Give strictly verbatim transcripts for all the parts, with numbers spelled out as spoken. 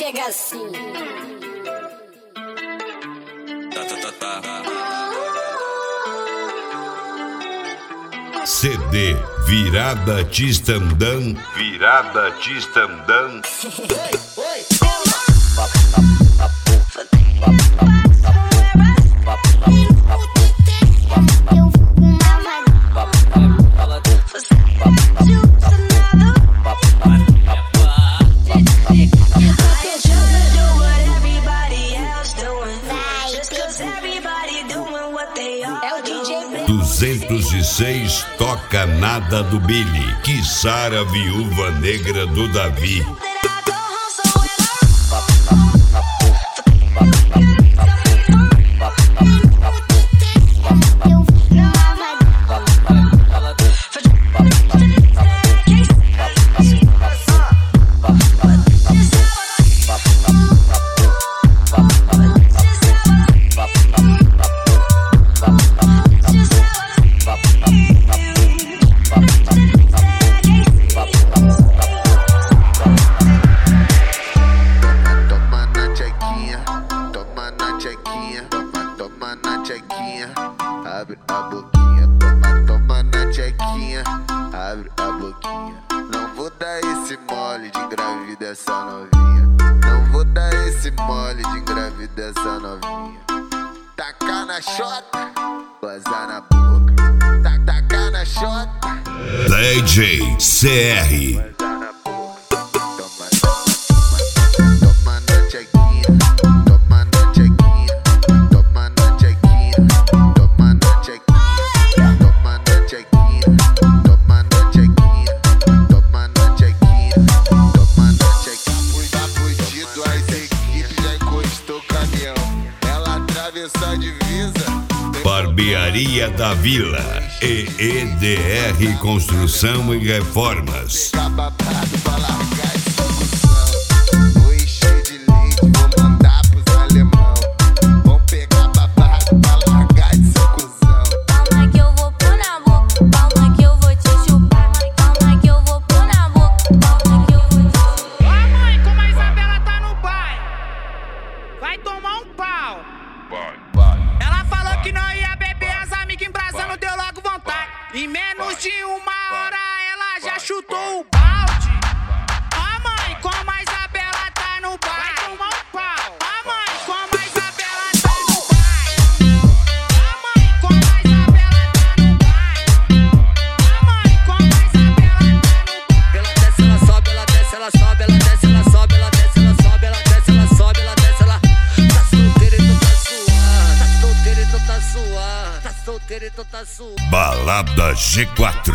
pega assim. Tá, tá, tá, tá. C D Virada Tistandã, Virada Tistandã. duzentos e seis toca nada do Billy, quiçara a viúva negra do Davi. Abre a boquinha, toma, toma na tchequinha. Abre a boquinha. Não vou dar esse mole de engravida essa novinha. Não vou dar esse mole de engravida essa novinha. Tacar na chota, gozar na boca. Tacar na chota. D J C R. Barbearia da Vila e E D R Construção e Reformas. Em menos de uma hora ela já chutou o balde. A mãe, como a Isabela tá no baile. Vai tomar um pau. A mãe, como a Isabela tá no baile. A mãe, como a Isabela tá no baile. A mãe, como a Isabela tá no baile. Ela desce, ela sobe, ela desce, ela sobe, ela desce, ela sobe, ela desce, ela sobe, ela desce, ela sobe, ela desce, ela tá solteira e tu tá suando. Tá solteira e tu tá suando. Tá solteira e tu tá suando. Balada G quatro.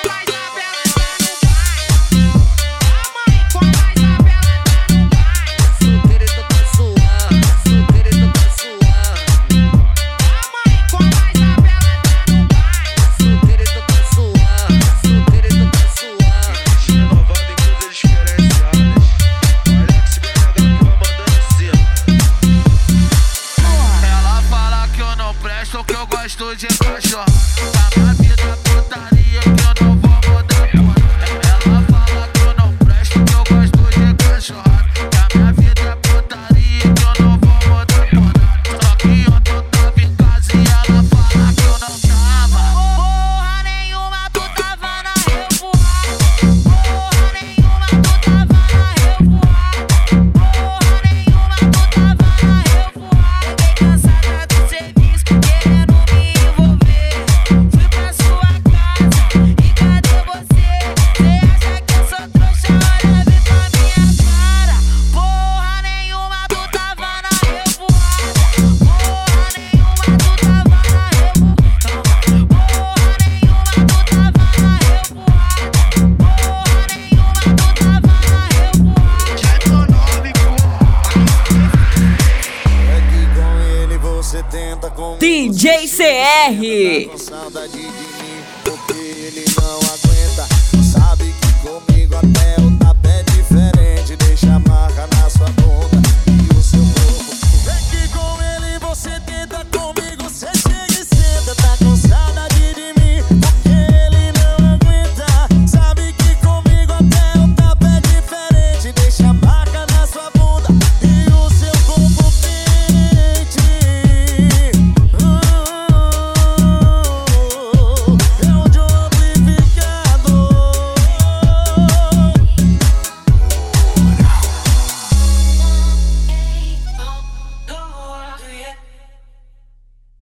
Ela fala que eu não presto, que eu gosto de cachorro. A minha vida putaria que eu não vou mudar. Ela fala que eu não presto, que eu gosto de cachorro. A minha vida putaria que eu não vou mudar. Só que ontem eu tava em casa e ela fala que eu não tava. Porra nenhuma, tu tava na revoada. Porra nenhuma, tu tava na revoada. Porra nenhuma, tu tava na revoada. Fiquei cansada do serviço, querendo me envolver. Fui pra sua casa e cadê você? Cê acha que eu sou trouxa? Olha bem pra minha cara. Porra nenhuma, tu tava na revoada. Porra nenhuma, tu tava na revoada. Porra nenhuma, tu tava na revoada. Porra nenhuma, tu tava na revoada. D J C R. Saudade